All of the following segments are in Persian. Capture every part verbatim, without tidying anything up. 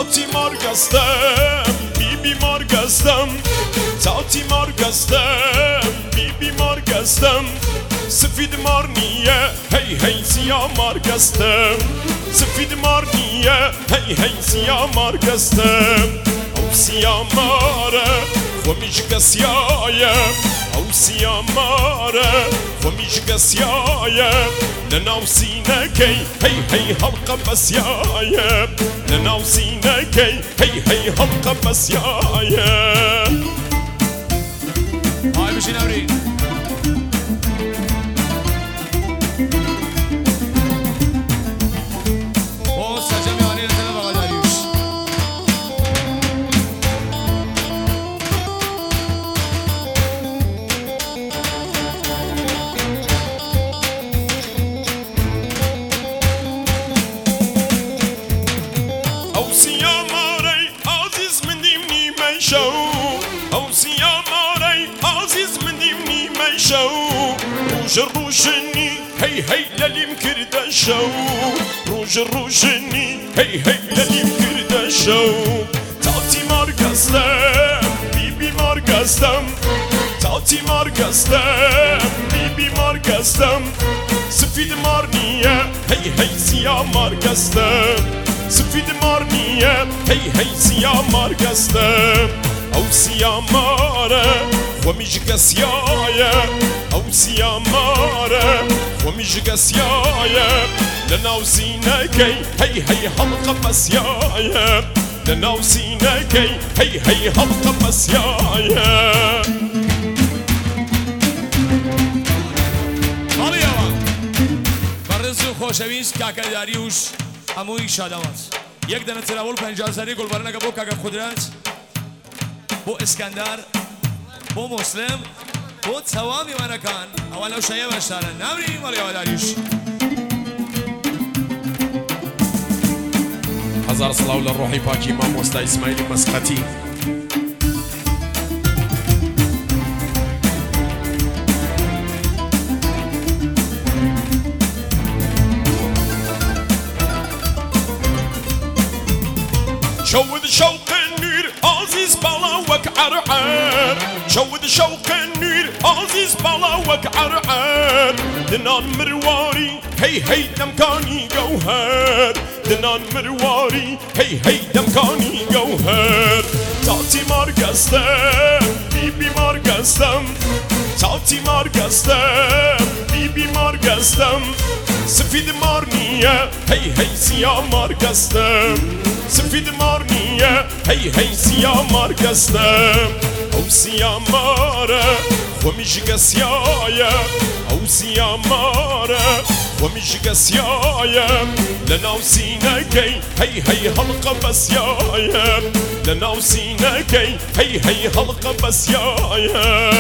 تاتی مارگستم بی بی مارگستم تاتی مارگستم بی بی مارگستم سفید مار نیه هی هی سیاه مارگستم سفید مار نیه هی هی سیاه مارگستم او سیاه ماره خمیش گسیایه او سیاه ماره خمیش گسیایه لناو سینه کی هی هی حلقه بسیایه لناو سینه کی هی هی حلقه بسیایه های بشین اوری او سجا میوانی رتنه بقا داریوش او سیاه ماره عزیز من دیم نیمه شو او سیاه ماره عزیز من دیم نیمه شو روش روشنی هی هی للیم کرده شو روش روشنی هی هی للیم کرده شو تاتی مارگستم بی بی مارگستم تاتی مارگستم بی بی مارگستم سفید مار نیه هی هی سیاه مارگستم سفید مار نیه هی هی سیاه مارگستم او سیاه ماره خمیش گسیایه او سیاه ماره خمیش گسیایه لناو سینه کی هی هی حلقه بسیایه لناو سینه کی هی هی حلقه بسیایه حالی آوا بررس و خوشویست کاکا داریوش هموی شادوات یک دنه تراول پنجاه سری گل برنگه بو کاکا قدرت بو اسکندر بو مسلم بو توامی منکان اولا شایه بشتارن نمری مالی آوا داریوش هزار صلاة للروحي باكي مام وستا إسماعيل مسقتي شود شوق النير عزيز بلاوك عرعر شود شوق النير عزيز بلاوك عرعر دنان مرواري هي هي دمكاني جوهر دنان مرواري هي هي دمكاني جوهر تاتي مارگستم بی بی مارگستم تاتي مارگستم بی بی مارگستم سفید مار نیه هی هی سیاه مارگستم سفید مار نیه هی هی سیاه مارگستم او سیاه ماره خمیش گسیایه او سیاه ماره خمیش گسیایه لناو سینه کی هی هی حلقه بسیایه لناو سینه کی هی هی حلقه بسیایه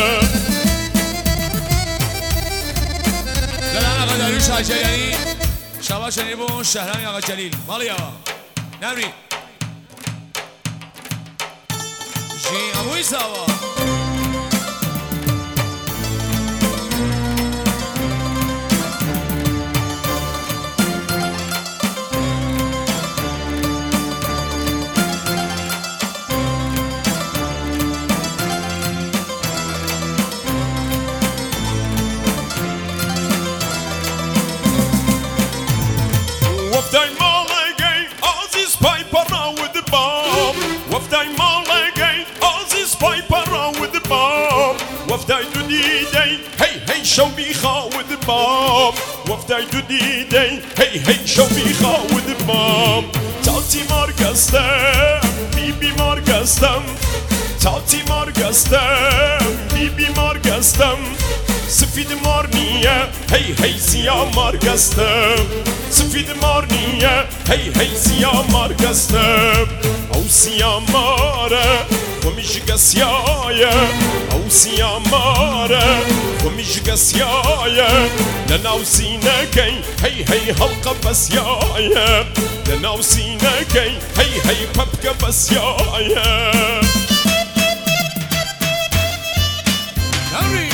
دلان آقا داریوش حاجیانی شبا شنی بون شهرانی آقا جلیل مالی آقا نمری جی اموی ساوا وفدای مالگی عزیز پای پرا with the bomb وفدای مالگی عزیز پای پرا with the bomb وفدای دو دیدی هی هی شو بیخا with the bomb وفدای دو دیدی هی هی شو بیخا with the bomb تاتی مارگستم بی بی مارگستم تاتی مارگستم بی بی مارگستم سفید مار نیه هی هی سیاه مارگستم سفید مار نیه هی هی سیاه مارگستم او سیاه ماره خمیش گسیایه او سیاه ماره خمیش گسیایه لناو سینه کی هی هی حلقه بسیایه لناو سینه کی هی هی پپکه بسیایه نمری